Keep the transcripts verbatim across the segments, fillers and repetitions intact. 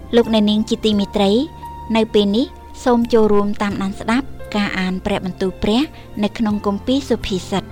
លោកអ្នកនាងជាទីមេត្រីនៅពេលនេះសូមចូលរួមតាមដានស្ដាប់ការអានព្រះបន្ទូលព្រះនៅក្នុងគម្ពីរសុភាសិត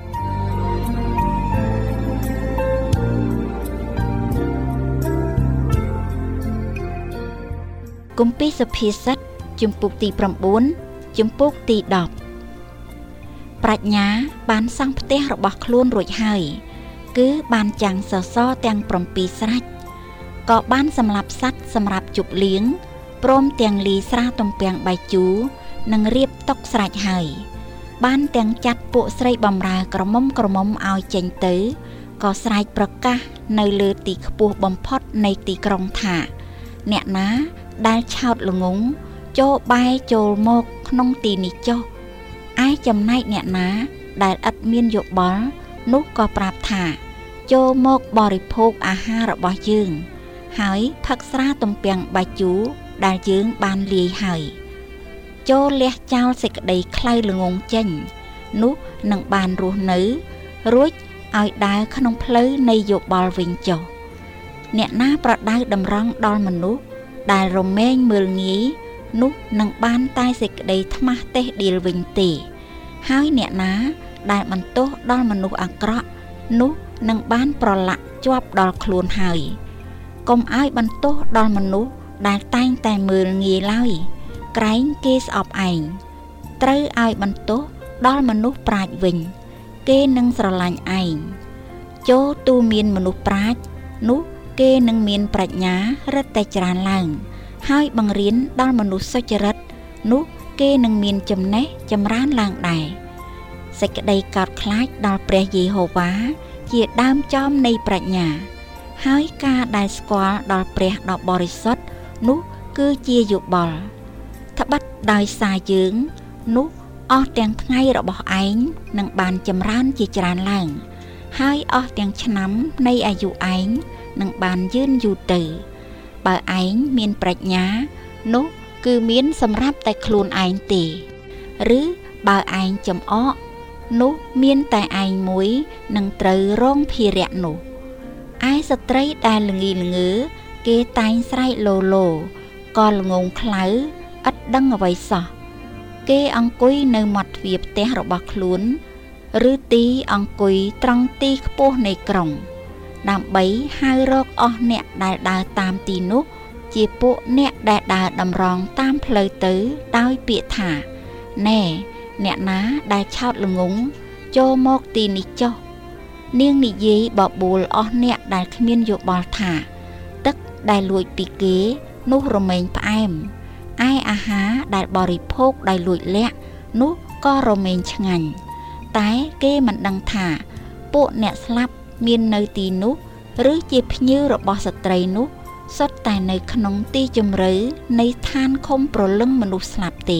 គម្ពីរសុភាសិតជំពូកទី9ជំពូកទីដប់ប្រាជ្ញាបានសង់ផ្ទះរបស់ខ្លួនរួចហើយគឺបានចាំងសសរទាំងប្រាំពីរស្រេចក៏បានសម្លាប់សត្វសម្រាប់ជប់លៀងព្រមទាំងលីស្រាទំពាំងបាយជូរនិងរៀបតុស្រេចហើយបានទាំងចាត់ពួកស្រីបម្រើក្រមុំក្រមុំឲ្យចេញទៅក៏ស្រែកប្រកាសនៅលើទីខ្ពស់បំផុតនៃទីក្រុងថាអ្នកណាដែលឆោតល្ងងចូលបែរចូលមកក្នុងទីនេះចុះឯចំណែកអ្នកណាដែលឥតមានយោបល់នោះក៏ប្រាប់ថាចូលមកបរិភោគអាហាររបស់យើងហើយផឹកស្រាទំពាំងបាយជូរដែលយើងបានលាយហើយចូលលះចោលសេចក្តីខ្លៅល្ងងចេញនោះនឹងបានរស់នៅរួចឲ្យដើរក្នុងផ្លូវនៃយោបល់វិញចុះអ្នកណាប្រដៅតម្រង់ដល់មនុស្សដែលរមែងមើលងាយនោះនឹងបានតែសេចក្តីថ្មាស់ទេសដៀលវិញទេហើយអ្នកណាដែលបន្ទោសដល់មនុស្សអាក្រក់នោះនឹងបានប្រឡាក់ជាប់ដល់ខ្លួនហើយកុំឲ្យបន្ទោសដល់មនុស្សដែលតែងតែមើលងាយឡើយក្រែងគេស្អប់ឯងត្រូវឲ្យបន្ទោសដល់មនុស្សប្រាជ្ញវិញគេនឹងស្រឡាញ់ឯងចូលទូមានមនុស្សប្រាជ្ញនោះគេនឹងមានប្រាជ្ញារឹតតែច្រើនឡើងហើយបង្រៀនដល់មនុស្សសុចរិតនោះគេនឹងមានចំណេះចម្រើនឡើងដែរសេចក្តីកោតខ្លាចដល់ព្រះយេហូវ៉ាជាដើមចំនៃប្រាជ្ញាហើយការដែលស្គាល់ដល់ព្រះដ៏បរិសុទ្ធនោះគឺជាយោបល់ត្បិតដោយសារយើងនោះអស់ទាំងថ្ងៃរបស់ឯងនឹងបានចម្រើនជាច្រើនឡើងហើយអស់ទាំងឆ្នាំនៃអាយុឯងនឹងបានយឺនយូរទៅបើឯងមានប្រាជ្ញានោះគឺមានសម្រាប់តែខ្លួនឯងទេឬបើឯងចំអកនោះមានតែឯងមួយនឹងត្រូវរងភារៈនោះឯស្ត្រីដែលល្ងីល្ងើគេតែងស្រែកឡូឡូក៏ល្ងងខ្លៅឥតដឹងអ្វីសោះគេអង្គុយនៅមាត់ទ្វារផ្ទះរបស់ខ្លួនឬទីអង្គុយត្រង់ទីខ្ពស់នៃក្រុងដើម្បីហៅរកអស់អ្នកដែលដើរតាមទីនោះជាពួកអ្នកដែលដើរតម្រង់តាមផ្លូវទៅដោយពាក្យថាណែអ្នកណាដែលឆោតល្ងងចូលមកទីនេះចុះនាងនិយាយបបួលអស់អ្នកដែលគ្មានយោបល់ថាទឹកដែលលួចពីគេនោះរមែងផ្អែមឯអាហារដែលបរិភោគដោយលួចលាក់នោះក៏រមែងឆ្ងាញ់តែគេមិនដឹងថាពួកអ្នកស្លាប់មាននៅទីនោះឬជាភ្ញៀវរបស់ស្ត្រីនោះសុទ្ធតែនៅក្នុងទីជម្រៅនៃឋានឃុំព្រលឹងមនុស្សស្លាប់ទេ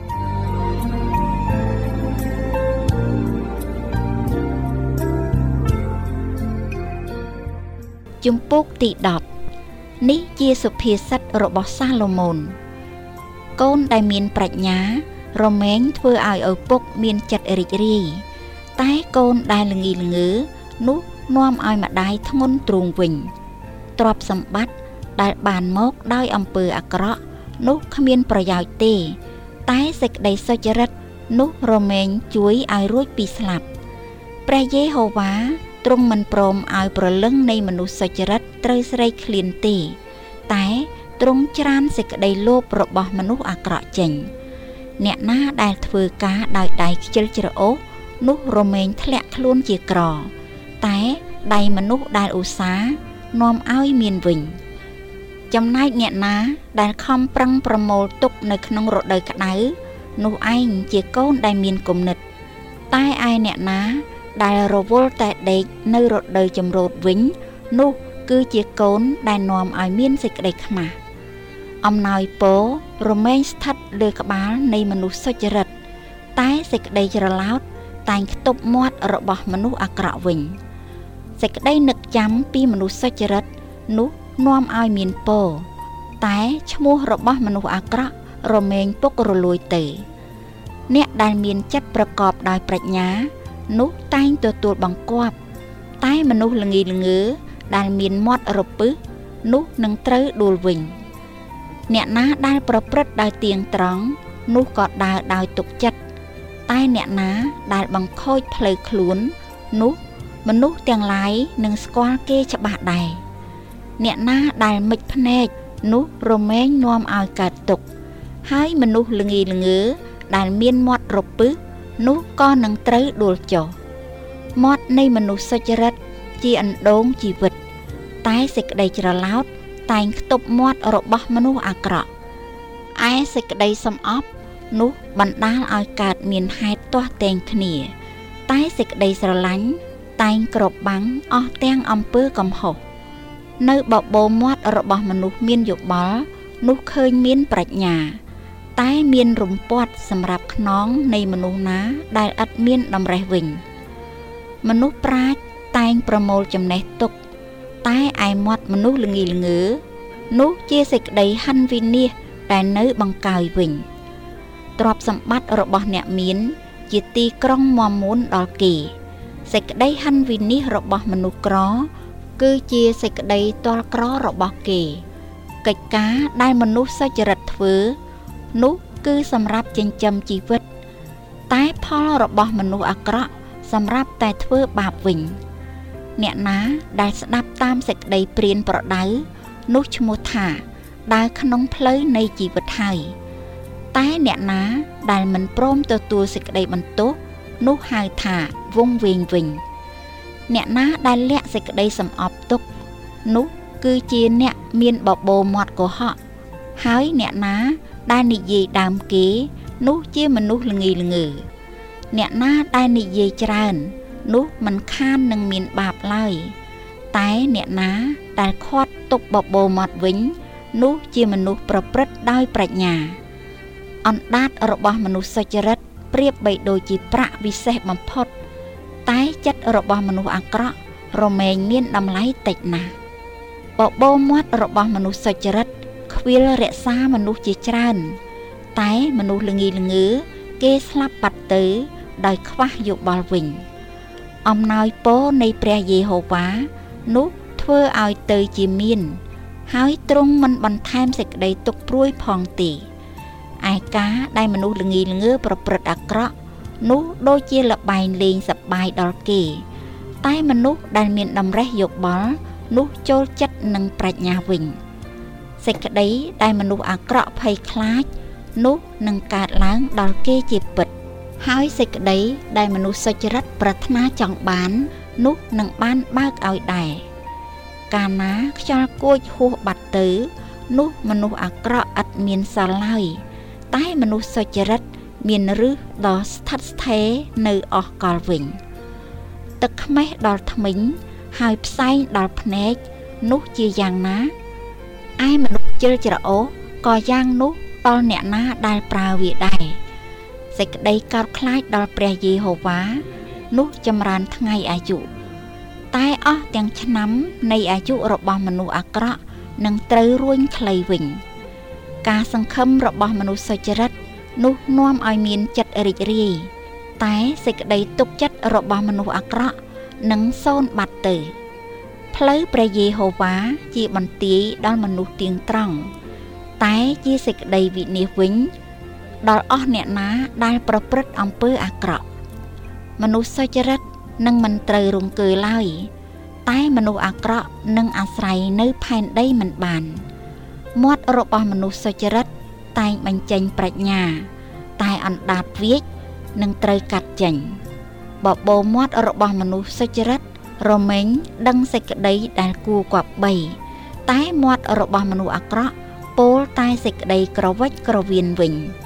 ជំពូកទីដប់នេះជាសុភាសិតរបស់សាឡូមោនកូនដែលមានប្រាជ្ញារមែងធ្វើឲ្យឪពុកមានចិត្តរីករាយតែកូនដែលល្ងីល្ងើនោះនាំឲ្យម្ដាយធ្ងន់ទ្រូងវិញទ្រព្យសម្បត្តិដែលបានមកដោយអំពើអាក្រក់នោះគ្មានប្រយោជន៍ទេតែសេចក្តីសុចរិតនោះរមែងជួយឲ្យរួចពីស្លាប់ព្រះយេហូវ៉ាទ្រង់មិនព្រមឲ្យព្រលឹងនៃមនុស្សសុចរិតត្រូវស្រេកឃ្លានទេតែទ្រង់ច្រានសេចក្តីលោភរបស់មនុស្សអាក្រក់ចេញអ្នកណាដែលធ្វើការដោយដៃខ្ជិលច្រអូសនោះរមែងធ្លាក់ខ្លួនជាក្រតែដៃមនុស្សដែលឧស្សាហ៍នាំឲ្យមានវិញចំណែកអ្នកណាដែលខំប្រឹងប្រមូលទុកនៅក្នុងរដូវក្តៅនោះឯងជាកូនដែលមានគំនិតតែឯអ្នកណាដែលរវល់តែដេកនៅរដូវចម្រូតវិញនោះគឺជាកូនដែលនាំឲ្យមានសេចក្តីខ្មាស់អំណោយពររមែងស្ថិតលើក្បាលនៃមនុស្សសុចរិតតែសេចក្តីច្រឡោតតែងខ្ទប់មាត់របស់មនុស្សអាក្រក់វិញសេចក្តីនឹកចាំពីមនុស្សសុចរិតនោះនាំឲ្យមានពរតែឈ្មោះរបស់មនុស្សអាក្រក់រមែងពុករលួយទៅអ្នកដែលមានចិត្តប្រកបដោយប្រាជ្ញានោះតែងទទួលបង្គាប់តែមនុស្សល្ងីល្ងើដែលមានមាត់រពឹសនោះនឹងត្រូវដួលវិញអ្នកណាដែលប្រព្រឹត្តដោយទៀងត្រង់នោះក៏ដើរដោយទុកចិត្តតែអ្នកណាដែលបង្ខូចផ្លូវខ្លួននោះមនុស្សទាំងឡាយនឹងស្គាល់គេច្បាស់ដែរអ្នកណាដែលមិចភ្នែកនោះរមែងនាំឲ្យកើតទុក្ខហើយមនុស្សល្ងីល្ងើដែលមានមាត់រពឹសនោះក៏នឹងត្រូវដួលចុះមាត់នៃមនុស្សសុចរិតជាអណ្ដូងជីវិតតែសេចក្តីច្រឡោតតែងខ្ទប់មាត់របស់មនុស្សអាក្រក់ឯសេចក្តីសំអប់នោះបណ្ដាលឲ្យកើតមានហេតុទាស់តែងគ្នាតែសេចក្តីស្រឡាញ់តែងគ្របបាំងអស់ទាំងអំពើកំហុសនៅបបោមាត់របស់មនុស្សមានយោបល់នោះឃើញមានប្រាជ្ញាតែមានរំពាត់សម្រាប់ខ្នងនៃមនុស្សណាដែលឥតមានតម្រេះវិញមនុស្សប្រាជ្ញតែងប្រមូលចំណេះទុកតែឯមាត់មនុស្សល្ងីល្ងើនោះជាសេចក្តីហិនវិនាសដែលនៅបង្កើយវិញទ្រព្យសម្បត្តិរបស់អ្នកមានជាទីក្រុងមាំមួនដល់គេសេចក្តីហិនវិនាសរបស់មនុស្សក្រគឺជាសេចក្តីទាល់ក្ររបស់គេកិច្ចការដែលមនុស្សសុចរិតធ្វើនោះគឺសម្រាប់ចិញ្ចឹមជីវិតតែផលរបស់មនុស្សអាក្រក់សម្រាប់តែធ្វើបាបវិញអ្នកណាដែលស្ដាប់តាមសេចក្តីព្រានប្រដៅនោះឈ្មោះថាដើរក្នុងផ្លូវនៃជីវិតហើយតែអ្នកណាដែលមិនព្រមទទួលសេចក្តីបន្ទោសនោះហៅថាវង្វេងវិញអ្នកណាដែលលាក់សេចក្តីសំអប់ទុកនោះគឺជាអ្នកមានបបោមាត់កុហកហើយអ្នកណាដែលនិយាយដើមគេនោះជាមនុស្សល្ងីល្ងើអ្នកណាដែលនិយាយច្រើននោះមិនខាននឹងមានបាបឡើយតែអ្នកណាដែលខាត់ទុកបបោមាត់វិញនោះជាមនុស្សប្រព្រឹត្តដោយប្រាជ្ញាអណ្ដាតរបស់មនុស្សសុចរិតប្រៀបបីដូចជាប្រាក់វិសេសបំផុតតែចិត្តរបស់មនុស្សអាក្រក់រមែងមានតម្លៃតិចណាស់បបោមាត់របស់មនុស្សសុចរិតខ្វៀលរក្សាមនុស្សជាច្រើនតែមនុស្សល្ងីល្ងើគេស្លាប់បាត់ទៅដោយខ្វះយោបល់វិញអំណោយពរនៃព្រះយេហូវ៉ានោះធ្វើឲ្យទៅជាមានហើយទ្រង់មិនបន្ថែមសេចក្តីទុក្ខព្រួយផងទេឯការដែលមនុស្សល្ងីល្ងើប្រព្រឹត្តអាក្រក់នោះដូចជាលបែងលេងសប្បាយដល់គេតែមនុស្សដែលមានតម្រេះយោបល់នោះចូលចិត្តនឹងប្រាជ្ញាវិញសេចក្តីដែលមនុស្សអាក្រក់ភ័យខ្លាចនោះនឹងកើតឡើងដល់គេជាពិតហើយសេចក្តីដែលមនុស្សសុចរិតប្រាថ្នាចង់បាននោះនឹងបានបើកឲ្យដែរកាលណាខ្យល់គួចហួសបាត់ទៅនោះមនុស្សអាក្រក់ឥតមានសល់ឡើយតែមនុស្សសុចរិតមានឫសដ៏ស្ថិតស្ថេរនៅអស់កលវិញទឹកខ្មេះដល់ធ្មេញហើយផ្សែងដល់ភ្នែកនោះជាយ៉ាងណាឯមនុស្សជិលច្រអូសក៏យ៉ាងនោះដល់អ្នកណាដែលប្រើវាដែរសេចក្តីកោតខ្លាចដល់ព្រះយេហូវ៉ានោះចម្រើនថ្ងៃអាយុតែអស់ទាំងឆ្នាំនៃអាយុរបស់មនុស្សអាក្រក់នឹងត្រូវរួញខ្លីវិញការសង្ឃឹមរបស់មនុស្សសុចរិតនោះនាំឲ្យមានចិត្តរីករាយតែសេចក្តីទុកចិត្តរបស់មនុស្សអាក្រក់នឹងសូន្យបាត់ទៅផ្លូវព្រះយេហូវ៉ាជាបន្ទាយដល់មនុស្សទៀងត្រង់តែជាសេចក្តីវិនាសវិញដល់អស់អ្នកណាដែលប្រព្រឹត្តអំពើអាក្រក់មនុស្សសុចរិតនឹងមិនត្រូវរង្គើឡើយតែមនុស្សអាក្រក់នឹងអាស្រ័យនៅផែនដីមិនបានមាត់របស់មនុស្សសុចរិតតែងបញ្ចេញប្រាជ្ញាតែអណ្ដាតវាចនឹងត្រូវកាត់ចេញបបោមាត់របស់មនុស្សសុចរិតរមែងដឹងសេចក្តីដែលគួរគប្បីតែមាត់របស់មនុស្សអាក្រក់ពោលតែសេចក្តីក្រវិចក្រវៀនវិញ